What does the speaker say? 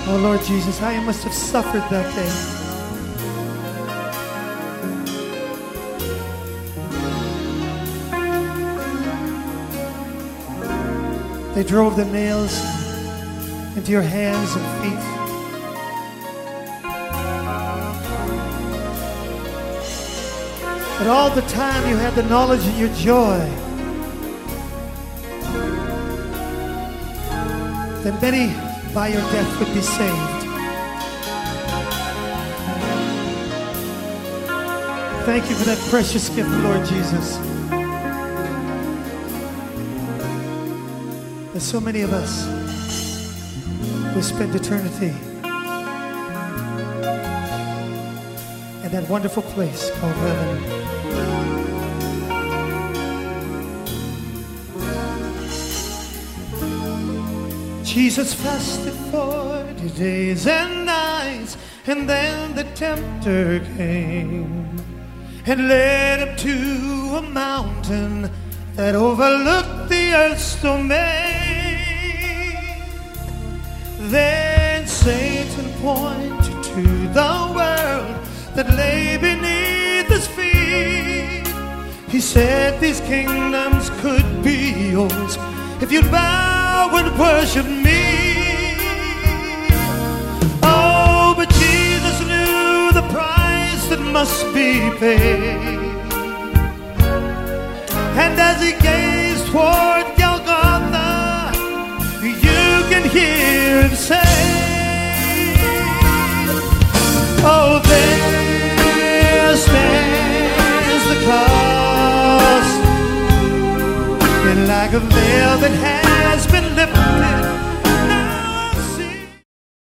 Oh Lord Jesus, how you must have suffered that day. They drove the nails into your hands and feet. But all the time you had the knowledge of your joy. That many by your death would be saved. Thank you for that precious gift, Lord Jesus. There's so many of us who spend eternity in that wonderful place called heaven. Jesus fasted 40 days and nights, and then the tempter came and led him to a mountain that overlooked the earth's domain. Then Satan pointed to the world that lay beneath his feet. He said these kingdoms could be yours if you'd bow and worship me. Oh, but Jesus knew the price that must be paid. And as he gazed toward Golgotha, you can hear him say, oh, there stands the cross, and like a veil that has been lifted,